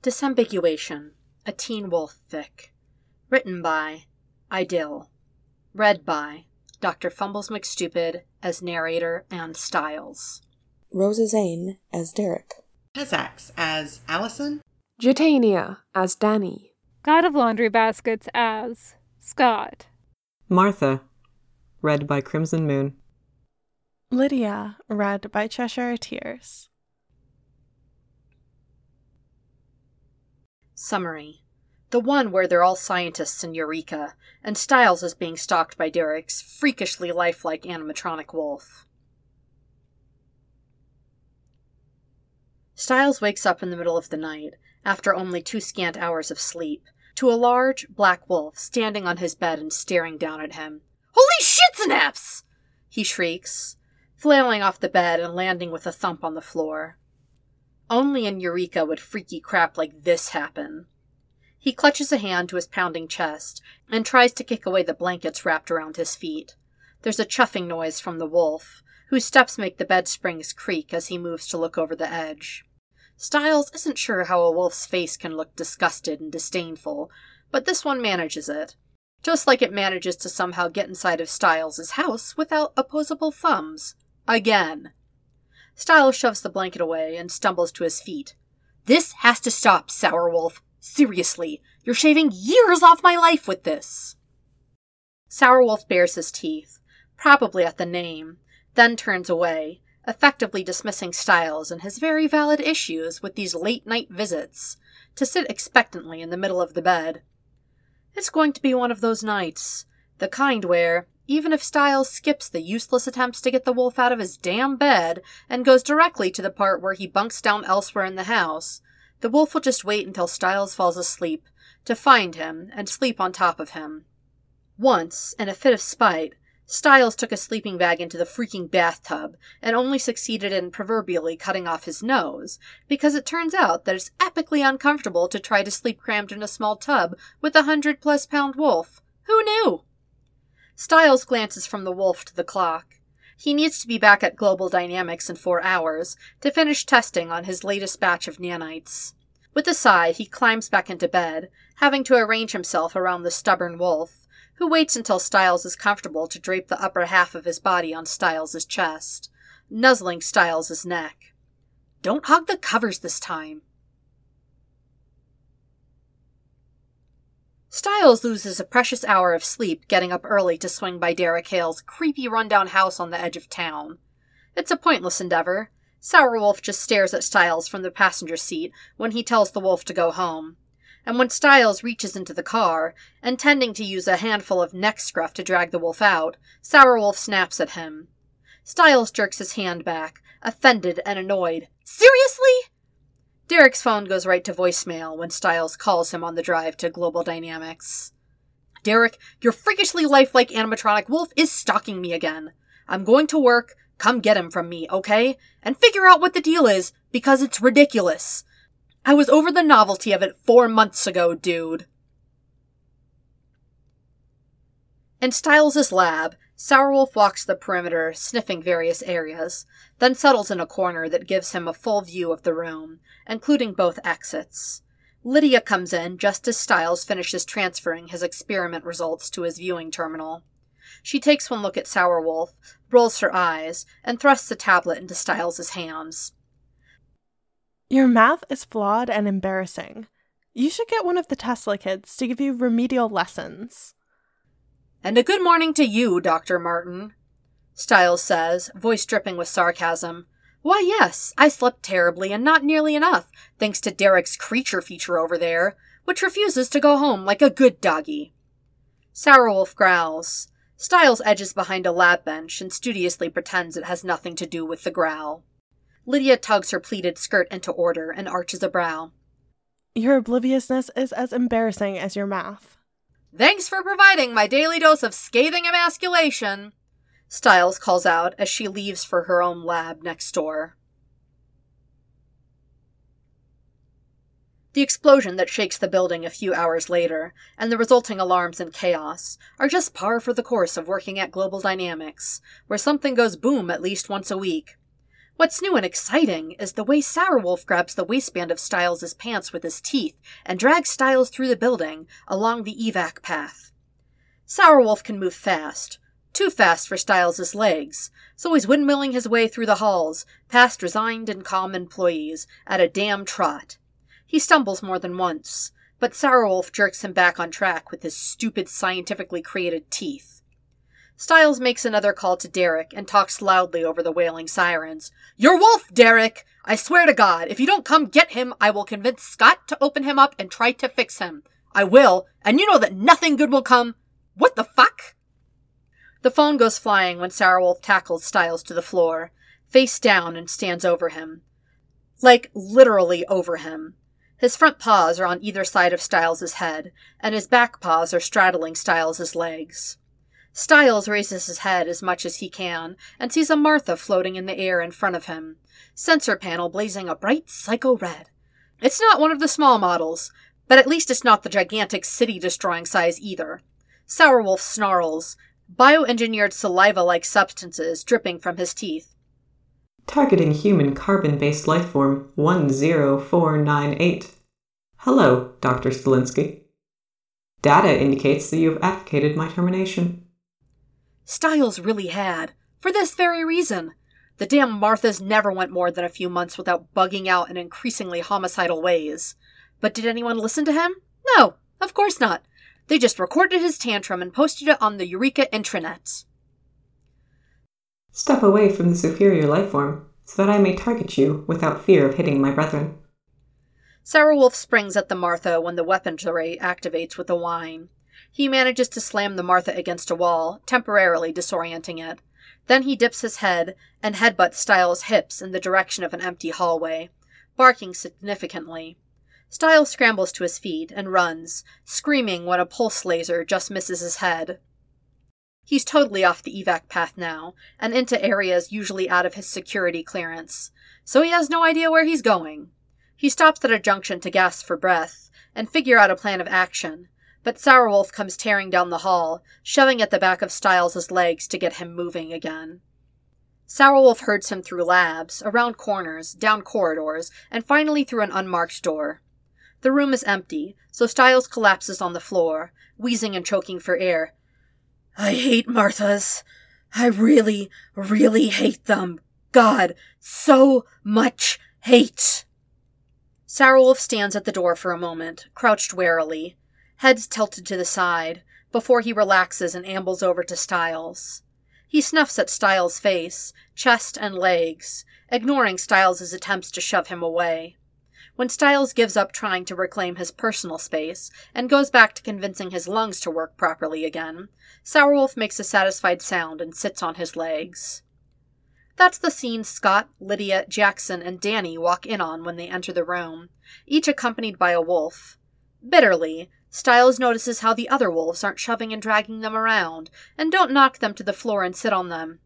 Disambiguation, a Teen Wolf fic. Written by Idyll. Read by Dr. Fumbles McStupid as narrator and Styles. Rosa Zane as Derek. Pezax as Allison. Jatania as Danny. God of Laundry Baskets as Scott. Martha, read by Crimson Moon. Lydia, read by Cheshire Tears. Summary. The one where they're all scientists in Eureka, and Styles is being stalked by Derek's freakishly lifelike animatronic wolf. Styles wakes up in the middle of the night, after only 2 scant hours of sleep, to a large, black wolf standing on his bed and staring down at him. "Holy shit-snaps!" he shrieks, flailing off the bed and landing with a thump on the floor. Only in Eureka would freaky crap like this happen. He clutches a hand to his pounding chest and tries to kick away the blankets wrapped around his feet. There's a chuffing noise from the wolf, whose steps make the bed springs creak as he moves to look over the edge. Styles isn't sure how a wolf's face can look disgusted and disdainful, but this one manages it. Just like it manages to somehow get inside of Styles' house without opposable thumbs. Again. Styles shoves the blanket away and stumbles to his feet. "This has to stop, Sour Wolf. Seriously, you're shaving years off my life with this." Sour Wolf bares his teeth, probably at the name, then turns away, effectively dismissing Styles and his very valid issues with these late-night visits, to sit expectantly in the middle of the bed. It's going to be one of those nights, the kind where, even if Styles skips the useless attempts to get the wolf out of his damn bed and goes directly to the part where he bunks down elsewhere in the house, the wolf will just wait until Styles falls asleep to find him and sleep on top of him. Once, in a fit of spite, Styles took a sleeping bag into the freaking bathtub and only succeeded in proverbially cutting off his nose, because it turns out that it's epically uncomfortable to try to sleep crammed in a small tub with a 100-plus-pound wolf. Who knew? Styles glances from the wolf to the clock. He needs to be back at Global Dynamics in 4 hours to finish testing on his latest batch of nanites. With a sigh, he climbs back into bed, having to arrange himself around the stubborn wolf, who waits until Styles is comfortable to drape the upper half of his body on Styles' chest, nuzzling Styles' neck. "Don't hog the covers this time." Styles loses a precious hour of sleep getting up early to swing by Derek Hale's creepy rundown house on the edge of town. It's a pointless endeavor. Sour Wolf just stares at Styles from the passenger seat when he tells the wolf to go home. And when Styles reaches into the car, intending to use a handful of neck scruff to drag the wolf out, Sour Wolf snaps at him. Styles jerks his hand back, offended and annoyed. "Seriously?" Derek's phone goes right to voicemail when Styles calls him on the drive to Global Dynamics. "Derek, your freakishly lifelike animatronic wolf is stalking me again. I'm going to work. Come get him from me, okay? And figure out what the deal is, because it's ridiculous. I was over the novelty of it 4 months ago, dude." In Styles' lab, Sour Wolf walks the perimeter, sniffing various areas, then settles in a corner that gives him a full view of the room, including both exits. Lydia comes in just as Styles finishes transferring his experiment results to his viewing terminal. She takes one look at Sour Wolf, rolls her eyes, and thrusts the tablet into Styles' hands. Your math is flawed and embarrassing. You should get one of the Tesla kids to give you remedial lessons. "And a good morning to you, Dr. Martin," Styles says, voice dripping with sarcasm. "Why, yes, I slept terribly and not nearly enough, thanks to Derek's creature feature over there, which refuses to go home like a good doggy." Sour Wolf growls. Styles edges behind a lab bench and studiously pretends it has nothing to do with the growl. Lydia tugs her pleated skirt into order and arches a brow. Your obliviousness is as embarrassing as your math. "Thanks for providing my daily dose of scathing emasculation," Styles calls out as she leaves for her own lab next door. The explosion that shakes the building a few hours later, and the resulting alarms and chaos, are just par for the course of working at Global Dynamics, where something goes boom at least once a week. What's new and exciting is the way Sourwolf grabs the waistband of Styles' pants with his teeth and drags Styles through the building along the evac path. Sourwolf can move fast, too fast for Styles' legs, so he's windmilling his way through the halls, past resigned and calm employees, at a damn trot. He stumbles more than once, but Sourwolf jerks him back on track with his stupid scientifically created teeth. Styles makes another call to Derek and talks loudly over the wailing sirens. "Your wolf, Derek! I swear to God, if you don't come get him, I will convince Scott to open him up and try to fix him. I will, and you know that nothing good will come. What the fuck?" The phone goes flying when Sourwolf tackles Styles to the floor, face down, and stands over him. Like, literally over him. His front paws are on either side of Styles' head, and his back paws are straddling Styles' legs. Styles raises his head as much as he can and sees a Martha floating in the air in front of him, sensor panel blazing a bright psycho red. It's not one of the small models, but at least it's not the gigantic city-destroying size either. Sourwolf snarls, bioengineered saliva-like substances dripping from his teeth. Targeting human carbon-based lifeform 10498. Hello, Dr. Stilinski. Data indicates that you have advocated my termination. Styles really had, for this very reason. The damn Marthas never went more than a few months without bugging out in increasingly homicidal ways. But did anyone listen to him? No, of course not. They just recorded his tantrum and posted it on the Eureka intranet. Step away from the superior lifeform, so that I may target you without fear of hitting my brethren. Sourwolf springs at the Martha when the weapons array activates with a whine. He manages to slam the Martha against a wall, temporarily disorienting it. Then he dips his head and headbutts Styles' hips in the direction of an empty hallway, barking significantly. Styles scrambles to his feet and runs, screaming when a pulse laser just misses his head. He's totally off the evac path now, and into areas usually out of his security clearance, so he has no idea where he's going. He stops at a junction to gasp for breath and figure out a plan of action, but Sourwolf comes tearing down the hall, shoving at the back of Styles' legs to get him moving again. Sourwolf herds him through labs, around corners, down corridors, and finally through an unmarked door. The room is empty, so Styles collapses on the floor, wheezing and choking for air. "I hate Marthas. I really, really hate them. God, so much hate." Sourwolf stands at the door for a moment, crouched warily, heads tilted to the side, before he relaxes and ambles over to Styles. He snuffs at Styles' face, chest, and legs, ignoring Styles' attempts to shove him away. When Styles gives up trying to reclaim his personal space and goes back to convincing his lungs to work properly again, Sourwolf makes a satisfied sound and sits on his legs. That's the scene Scott, Lydia, Jackson, and Danny walk in on when they enter the room, each accompanied by a wolf. Bitterly, Styles notices how the other wolves aren't shoving and dragging them around, and don't knock them to the floor and sit on them.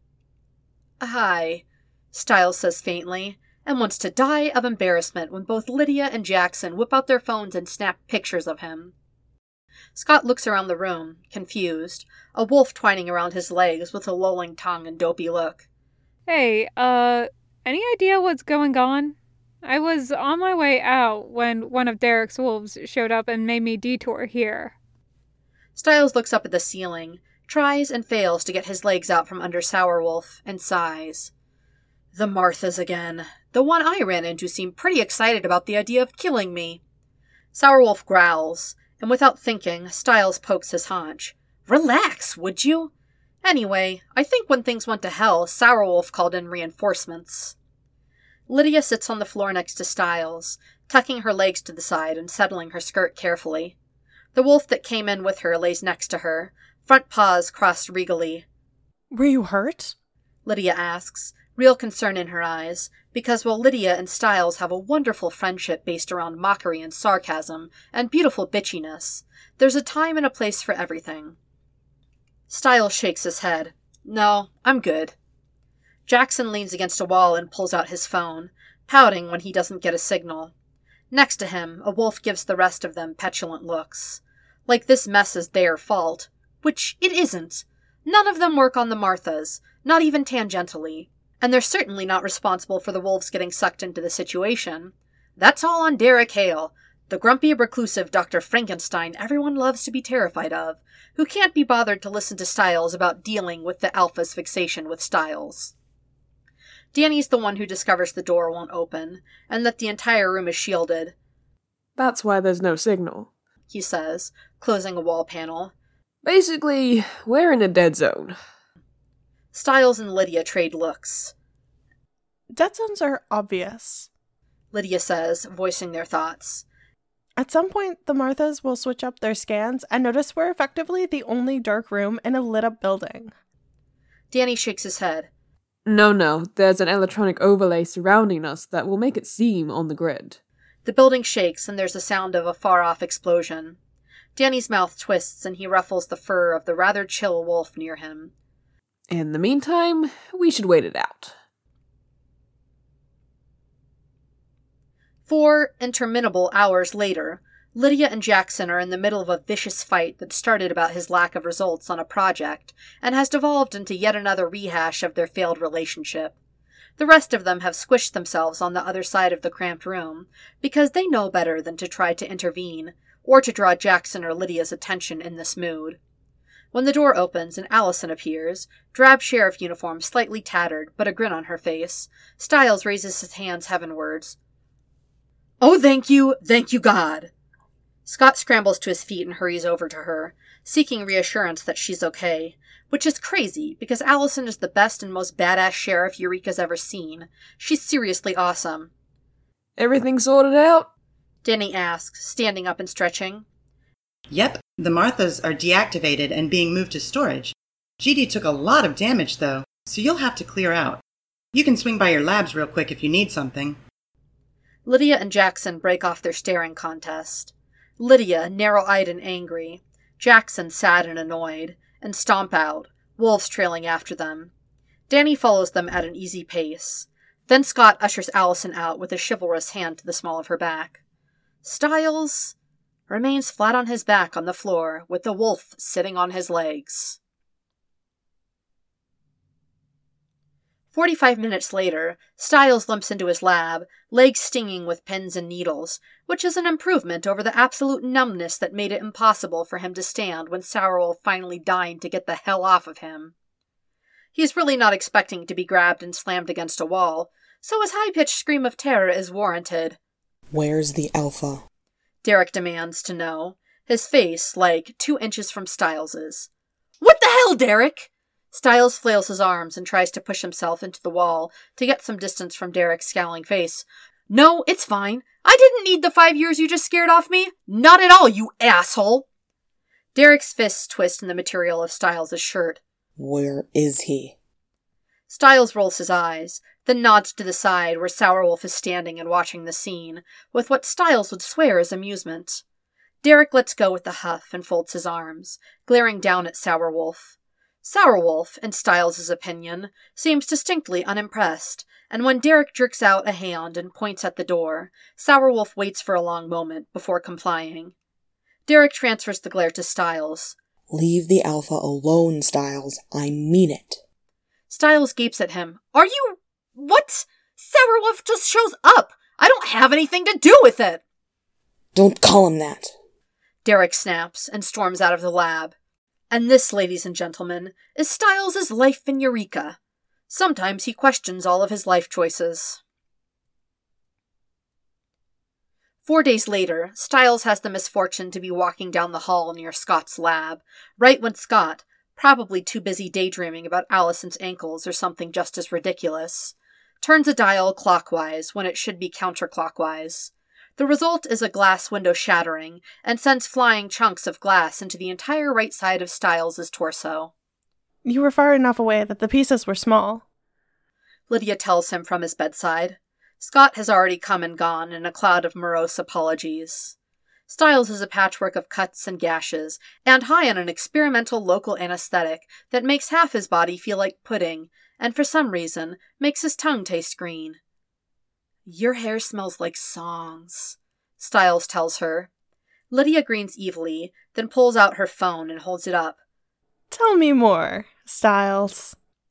"Hi," Styles says faintly, and wants to die of embarrassment when both Lydia and Jackson whip out their phones and snap pictures of him. Scott looks around the room, confused, a wolf twining around his legs with a lolling tongue and dopey look. Hey, any idea what's going on? I was on my way out when one of Derek's wolves showed up and made me detour here. Styles looks up at the ceiling, tries and fails to get his legs out from under Sourwolf, and sighs. "The Marthas again. The one I ran into seemed pretty excited about the idea of killing me." Sourwolf growls, and without thinking, Styles pokes his haunch. "Relax, would you? Anyway, I think when things went to hell, Sourwolf called in reinforcements." Lydia sits on the floor next to Styles, tucking her legs to the side and settling her skirt carefully. The wolf that came in with her lays next to her, front paws crossed regally. "Were you hurt?" Lydia asks, real concern in her eyes, because while Lydia and Styles have a wonderful friendship based around mockery and sarcasm and beautiful bitchiness, there's a time and a place for everything. Styles shakes his head. "No, I'm good." Jackson leans against a wall and pulls out his phone, pouting when he doesn't get a signal. Next to him, a wolf gives the rest of them petulant looks. Like this mess is their fault. Which it isn't. None of them work on the Marthas, not even tangentially. And they're certainly not responsible for the wolves getting sucked into the situation. That's all on Derek Hale, the grumpy, reclusive Dr. Frankenstein everyone loves to be terrified of, who can't be bothered to listen to Stiles about dealing with the Alpha's fixation with Stiles. Danny's the one who discovers the door won't open, and that the entire room is shielded. That's why there's no signal. He says, closing a wall panel. Basically, we're in a dead zone. Stiles and Lydia trade looks. Dead zones are obvious. Lydia says, voicing their thoughts. At some point, the Marthas will switch up their scans and notice we're effectively the only dark room in a lit-up building. Danny shakes his head. No, there's an electronic overlay surrounding us that will make it seem on the grid. The building shakes and there's the sound of a far-off explosion. Danny's mouth twists and he ruffles the fur of the rather chill wolf near him. In the meantime, we should wait it out. 4 interminable hours later, Lydia and Jackson are in the middle of a vicious fight that started about his lack of results on a project and has devolved into yet another rehash of their failed relationship. The rest of them have squished themselves on the other side of the cramped room because they know better than to try to intervene or to draw Jackson or Lydia's attention in this mood. When the door opens and Allison appears, drab sheriff uniform slightly tattered but a grin on her face, Stiles raises his hands heavenwards. "Oh, thank you, God." Scott scrambles to his feet and hurries over to her, seeking reassurance that she's okay, which is crazy because Allison is the best and most badass sheriff Eureka's ever seen. She's seriously awesome. Everything sorted out? Danny asks, standing up and stretching. Yep, the Marthas are deactivated and being moved to storage. GD took a lot of damage, though, so you'll have to clear out. You can swing by your labs real quick if you need something. Lydia and Jackson break off their staring contest. Lydia, narrow-eyed and angry, Jackson sad and annoyed, and stomp out, wolves trailing after them. Danny follows them at an easy pace. Then Scott ushers Allison out with a chivalrous hand to the small of her back. Stiles remains flat on his back on the floor, with the wolf sitting on his legs. 45 minutes later, Stiles limps into his lab, legs stinging with pins and needles, which is an improvement over the absolute numbness that made it impossible for him to stand when Sourwolf finally deigned to get the hell off of him. He's really not expecting to be grabbed and slammed against a wall, so his high-pitched scream of terror is warranted. Where's the Alpha? Derek demands to know, his face, 2 inches from Stiles's. What the hell, Derek? Stiles flails his arms and tries to push himself into the wall to get some distance from Derek's scowling face. No, it's fine. I didn't need the 5 years you just scared off me. Not at all, you asshole. Derek's fists twist in the material of Stiles' shirt. Where is he? Stiles rolls his eyes, then nods to the side where Sourwolf is standing and watching the scene, with what Stiles would swear is amusement. Derek lets go with a huff and folds his arms, glaring down at Sourwolf. Sourwolf, in Stiles' opinion, seems distinctly unimpressed, and when Derek jerks out a hand and points at the door, Sourwolf waits for a long moment before complying. Derek transfers the glare to Stiles. Leave the Alpha alone, Stiles. I mean it. Stiles gapes at him. Are you... What? Sourwolf just shows up! I don't have anything to do with it! Don't call him that. Derek snaps and storms out of the lab. And this, ladies and gentlemen, is Stiles' life in Eureka. Sometimes he questions all of his life choices. 4 days later, Stiles has the misfortune to be walking down the hall near Scott's lab, right when Scott, probably too busy daydreaming about Allison's ankles or something just as ridiculous, turns a dial clockwise when it should be counterclockwise. The result is a glass window shattering and sends flying chunks of glass into the entire right side of Stiles' torso. You were far enough away that the pieces were small. Lydia tells him from his bedside. Scott has already come and gone in a cloud of morose apologies. Stiles is a patchwork of cuts and gashes, and high on an experimental local anesthetic that makes half his body feel like pudding, and for some reason makes his tongue taste green. Your hair smells like songs, Stiles tells her. Lydia grins evilly, then pulls out her phone and holds it up. Tell me more, Stiles.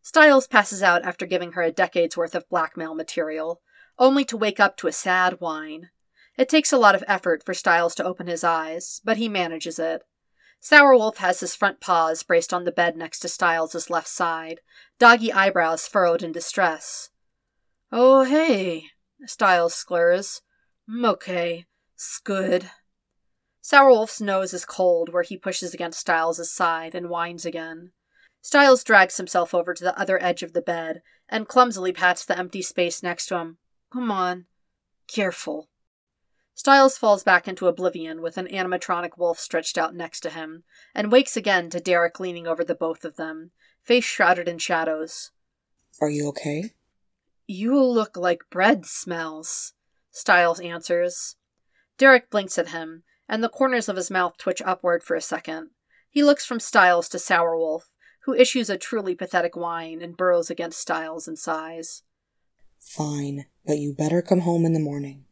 Styles passes out after giving her a decade's worth of blackmail material, only to wake up to a sad whine. It takes a lot of effort for Styles to open his eyes, but he manages it. Sourwolf has his front paws braced on the bed next to Styles' left side, doggy eyebrows furrowed in distress. "Oh, hey," Styles slurs. "Okay, 'sgood." Sourwolf's nose is cold where he pushes against Styles' side and whines again. Styles drags himself over to the other edge of the bed and clumsily pats the empty space next to him. "Come on. Careful." Styles falls back into oblivion with an animatronic wolf stretched out next to him, and wakes again to Derek leaning over the both of them, face shrouded in shadows. Are you okay? "You look like bread smells," Styles answers. Derek blinks at him, and the corners of his mouth twitch upward for a second. He looks from Styles to Sourwolf, who issues a truly pathetic whine and burrows against Styles and sighs. Fine, but you better come home in the morning.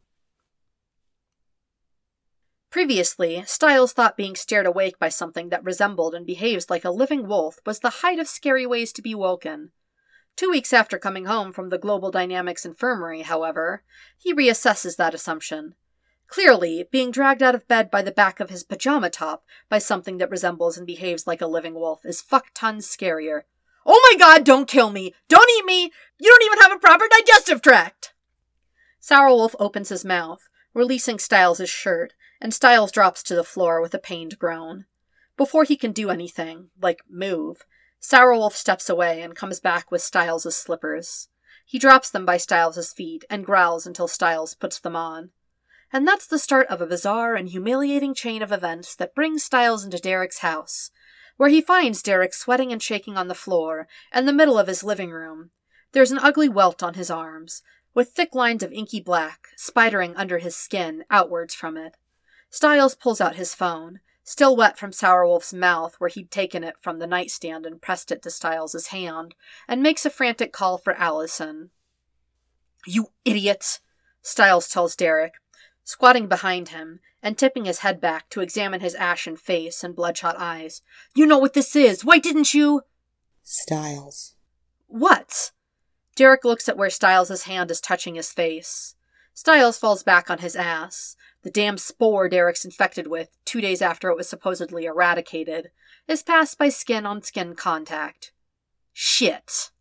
Previously, Styles thought being stared awake by something that resembled and behaves like a living wolf was the height of scary ways to be woken. 2 weeks after coming home from the Global Dynamics Infirmary, however, he reassesses that assumption. Clearly, being dragged out of bed by the back of his pajama top by something that resembles and behaves like a living wolf is fuck-tons scarier. "Oh my god, don't kill me! Don't eat me! You don't even have a proper digestive tract!" Sourwolf opens his mouth, releasing Styles' shirt, and Styles drops to the floor with a pained groan. Before he can do anything, like move, Sourwolf steps away and comes back with Styles' slippers. He drops them by Styles' feet and growls until Styles puts them on. And that's the start of a bizarre and humiliating chain of events that brings Styles into Derek's house, where he finds Derek sweating and shaking on the floor in the middle of his living room. There's an ugly welt on his arms, with thick lines of inky black spidering under his skin outwards from it. Styles pulls out his phone, still wet from Sourwolf's mouth where he'd taken it from the nightstand and pressed it to Styles' hand, and makes a frantic call for Allison. "You idiot!" Styles tells Derek, squatting behind him and tipping his head back to examine his ashen face and bloodshot eyes. "You know what this is! Why didn't you—" Styles. "What?" Derek looks at where Styles' hand is touching his face. Styles falls back on his ass. The damn spore Derek's infected with, 2 days after it was supposedly eradicated, is passed by skin-on-skin contact. Shit.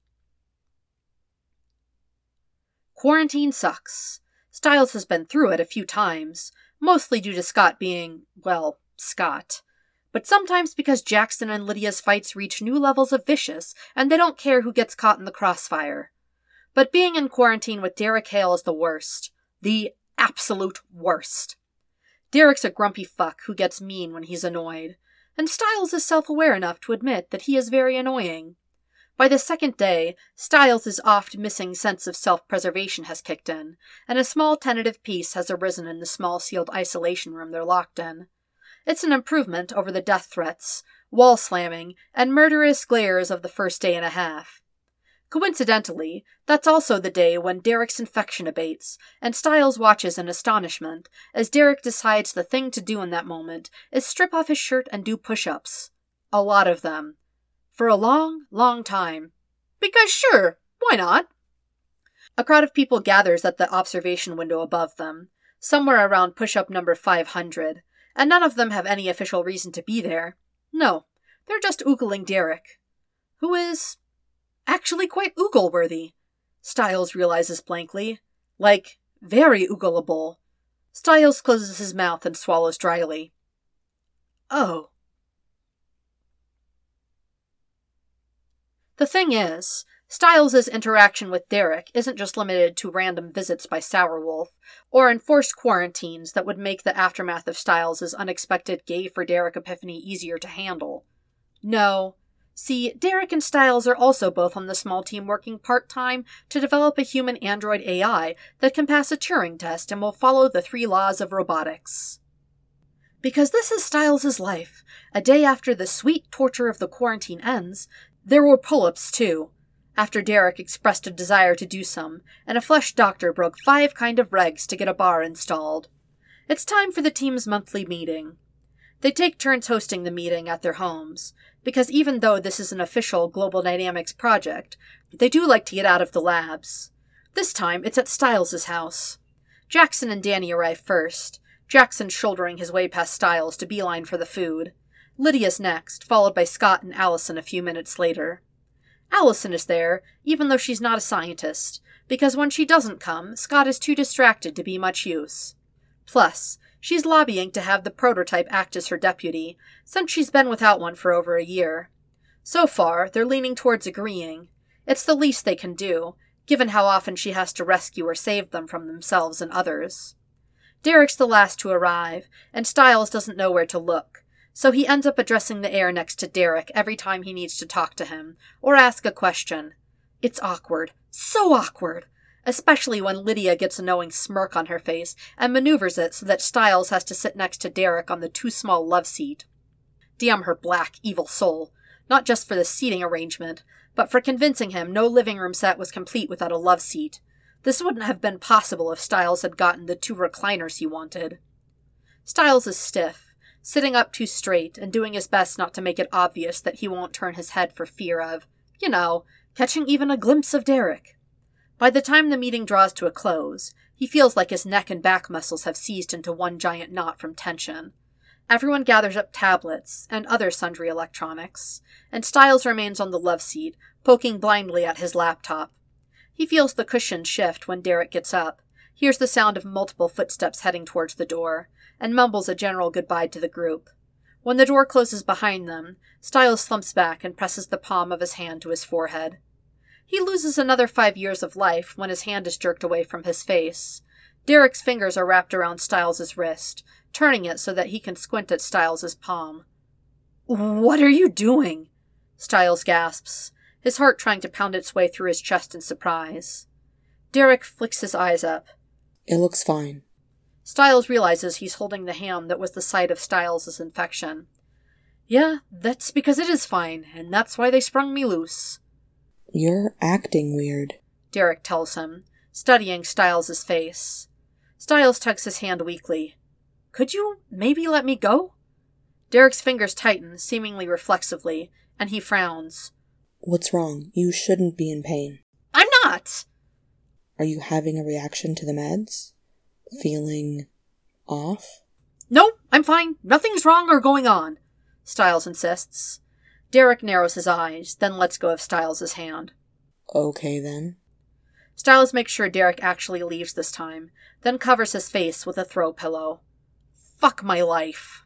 Quarantine sucks. Styles has been through it a few times, mostly due to Scott being, well, Scott. But sometimes because Jackson and Lydia's fights reach new levels of vicious, and they don't care who gets caught in the crossfire. But being in quarantine with Derek Hale is the worst. The absolute worst. Derek's a grumpy fuck who gets mean when he's annoyed, and Styles is self-aware enough to admit that he is very annoying. By the second day, Styles' oft-missing sense of self-preservation has kicked in, and a small tentative peace has arisen in the small sealed isolation room they're locked in. It's an improvement over the death threats, wall slamming, and murderous glares of the first day and a half. Coincidentally, that's also the day when Derek's infection abates, and Styles watches in astonishment as Derek decides the thing to do in that moment is strip off his shirt and do push-ups. A lot of them. For a long, long time. Because sure, why not? A crowd of people gathers at the observation window above them, somewhere around push-up number 500, and none of them have any official reason to be there. No, they're just oogling Derek, who is actually quite oogle-worthy, Styles realizes blankly. Like, very oogleable. Styles closes his mouth and swallows dryly. Oh. The thing is, Styles' interaction with Derek isn't just limited to random visits by Sourwolf, or enforced quarantines that would make the aftermath of Styles' unexpected gay-for-Derek epiphany easier to handle. No. See, Derek and Styles are also both on the small team working part-time to develop a human android AI that can pass a Turing test and will follow the 3 laws of robotics. Because this is Styles' life. A day after the sweet torture of the quarantine ends, there were pull-ups too, after Derek expressed a desire to do some, and a flesh doctor broke 5 kind of regs to get a bar installed. It's time for the team's monthly meeting. They take turns hosting the meeting at their homes. because even though this is an official Global Dynamics project, they do like to get out of the labs. This time, it's at Stiles' house. Jackson and Danny arrive first, Jackson shouldering his way past Stiles to beeline for the food. Lydia's next, followed by Scott and Allison a few minutes later. Allison is there, even though she's not a scientist, because when she doesn't come, Scott is too distracted to be much use. Plus, she's lobbying to have the prototype act as her deputy, since she's been without one for over a year. So far, they're leaning towards agreeing. It's the least they can do, given how often she has to rescue or save them from themselves and others. Derek's the last to arrive, and Stiles doesn't know where to look, so he ends up addressing the air next to Derek every time he needs to talk to him, or ask a question. It's awkward. So awkward! Especially when Lydia gets a knowing smirk on her face and maneuvers it so that Stiles has to sit next to Derek on the too-small love seat. Damn her black, evil soul. Not just for the seating arrangement, but for convincing him no living room set was complete without a love seat. This wouldn't have been possible if Stiles had gotten the 2 recliners he wanted. Stiles is stiff, sitting up too straight and doing his best not to make it obvious that he won't turn his head for fear of, catching even a glimpse of Derek. By the time the meeting draws to a close, he feels like his neck and back muscles have seized into one giant knot from tension. Everyone gathers up tablets and other sundry electronics, and Stiles remains on the love seat, poking blindly at his laptop. He feels the cushion shift when Derek gets up, hears the sound of multiple footsteps heading towards the door, and mumbles a general goodbye to the group. When the door closes behind them, Stiles slumps back and presses the palm of his hand to his forehead. He loses another 5 years of life when his hand is jerked away from his face. Derek's fingers are wrapped around Stiles' wrist, turning it so that he can squint at Stiles' palm. "What are you doing?" Stiles gasps, his heart trying to pound its way through his chest in surprise. Derek flicks his eyes up. It looks fine. Stiles realizes he's holding the hand that was the site of Stiles' infection. "Yeah, that's because it is fine, and that's why they sprung me loose." You're acting weird, Derek tells him, studying Stiles' face. Stiles tugs his hand weakly. "Could you maybe let me go?" Derek's fingers tighten, seemingly reflexively, and he frowns. What's wrong? You shouldn't be in pain. "I'm not!" Are you having a reaction to the meds? Feeling off? "Nope, I'm fine. Nothing's wrong or going on," Stiles insists. Derek narrows his eyes, then lets go of Stiles' hand. Okay, then. Stiles makes sure Derek actually leaves this time, then covers his face with a throw pillow. Fuck my life.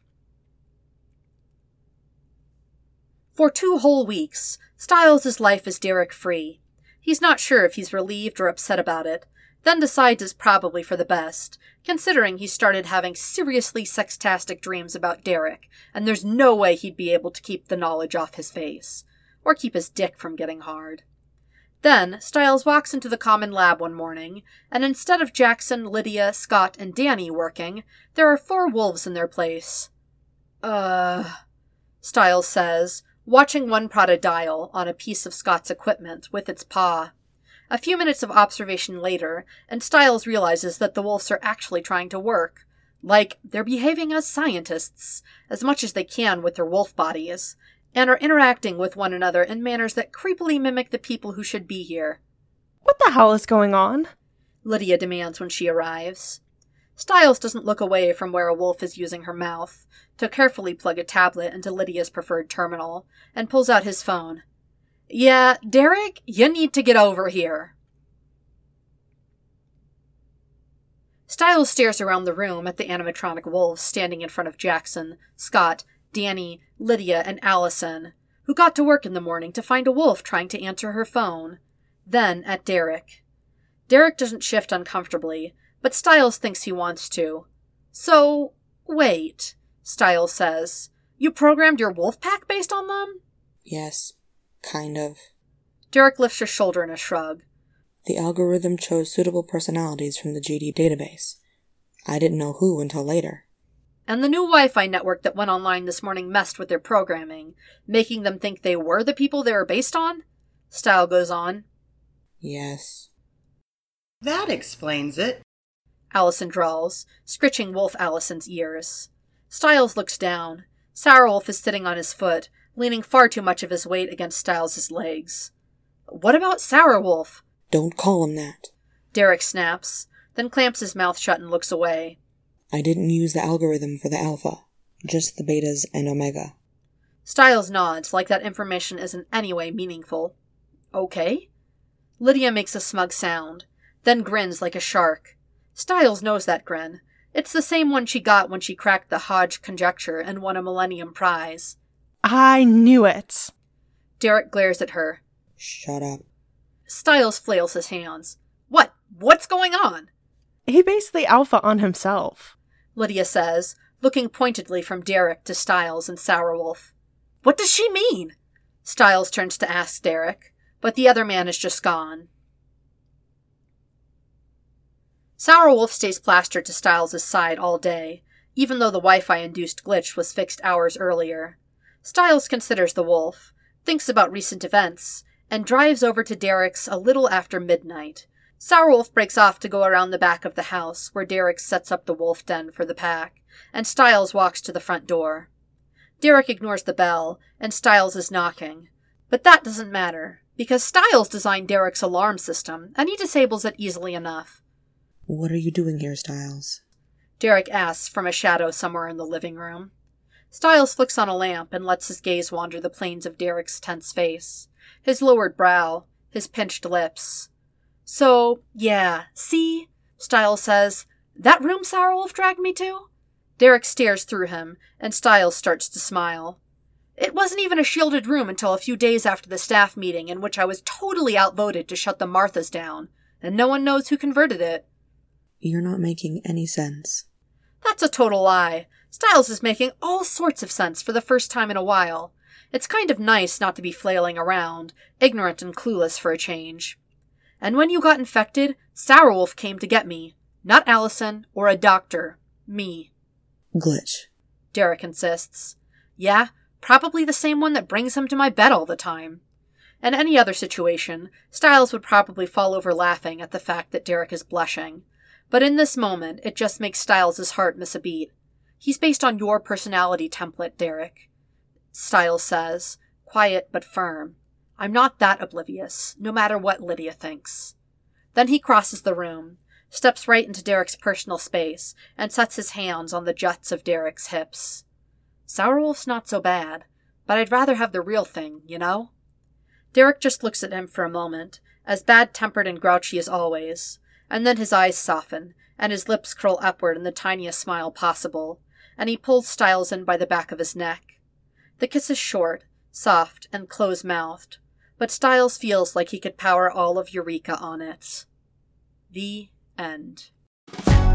For 2 whole weeks, Stiles' life is Derek-free. He's not sure if he's relieved or upset about it, then decides it's probably for the best, considering he started having seriously sextastic dreams about Derek, and there's no way he'd be able to keep the knowledge off his face, or keep his dick from getting hard. Then, Stiles walks into the common lab one morning, and instead of Jackson, Lydia, Scott, and Danny working, there are 4 wolves in their place. Stiles says, watching one prod a dial on a piece of Scott's equipment with its paw. A few minutes of observation later, and Stiles realizes that the wolves are actually trying to work. Like, they're behaving as scientists, as much as they can with their wolf bodies, and are interacting with one another in manners that creepily mimic the people who should be here. What the hell is going on? Lydia demands when she arrives. Stiles doesn't look away from where a wolf is using her mouth to carefully plug a tablet into Lydia's preferred terminal, and pulls out his phone. "Yeah, Derek, you need to get over here." Stiles stares around the room at the animatronic wolves standing in front of Jackson, Scott, Danny, Lydia, and Allison, who got to work in the morning to find a wolf trying to answer her phone. Then at Derek. Derek doesn't shift uncomfortably, but Stiles thinks he wants to. "So, wait," Stiles says. "You programmed your wolf pack based on them?" Yes, kind of. Derek lifts a shoulder in a shrug. The algorithm chose suitable personalities from the GD database. I didn't know who until later. And the new Wi-Fi network that went online this morning messed with their programming, making them think they were the people they were based on? Stiles goes on. Yes. That explains it. Allison drawls, scritching Wolf Allison's ears. Stiles looks down. Sourwolf is sitting on his foot, leaning far too much of his weight against Styles' legs. What about Sourwolf? Don't call him that. Derek snaps, then clamps his mouth shut and looks away. I didn't use the algorithm for the alpha, just the betas and omega. Styles nods, like that information isn't in any way meaningful. Okay. Lydia makes a smug sound, then grins like a shark. Styles knows that grin. It's the same one she got when she cracked the Hodge conjecture and won a Millennium Prize. I knew it. Derek glares at her. Shut up. Styles flails his hands. What? What's going on? He based the alpha on himself, Lydia says, looking pointedly from Derek to Styles and Sourwolf. What does she mean? Styles turns to ask Derek, but the other man is just gone. Sourwolf stays plastered to Styles' side all day, even though the Wi-Fi-induced glitch was fixed hours earlier. Styles considers the wolf, thinks about recent events, and drives over to Derek's a little after midnight. Sourwolf breaks off to go around the back of the house, where Derek sets up the wolf den for the pack, and Styles walks to the front door. Derek ignores the bell, and Styles is knocking. But that doesn't matter, because Styles designed Derek's alarm system, and he disables it easily enough. What are you doing here, Styles? Derek asks from a shadow somewhere in the living room. Styles flicks on a lamp and lets his gaze wander the planes of Derek's tense face, his lowered brow, his pinched lips. So, yeah, see, Styles says, that room Sourwolf dragged me to? Derek stares through him, and Styles starts to smile. It wasn't even a shielded room until a few days after the staff meeting in which I was totally outvoted to shut the Marthas down, and no one knows who converted it. You're not making any sense. That's a total lie. Styles is making all sorts of sense for the first time in a while. It's kind of nice not to be flailing around, ignorant and clueless for a change. And when you got infected, Sourwolf came to get me. Not Allison or a doctor. Me. Glitch. Derek insists. Yeah, probably the same one that brings him to my bed all the time. In any other situation, Styles would probably fall over laughing at the fact that Derek is blushing. But in this moment, it just makes Styles' heart miss a beat. He's based on your personality template, Derek. Styles says, quiet but firm. I'm not that oblivious, no matter what Lydia thinks. Then he crosses the room, steps right into Derek's personal space, and sets his hands on the juts of Derek's hips. Sourwolf's not so bad, but I'd rather have the real thing, you know? Derek just looks at him for a moment, as bad-tempered and grouchy as always, and then his eyes soften, and his lips curl upward in the tiniest smile possible, and he pulls Styles in by the back of his neck. The kiss is short, soft, and close-mouthed, but Styles feels like he could power all of Eureka on it. The end.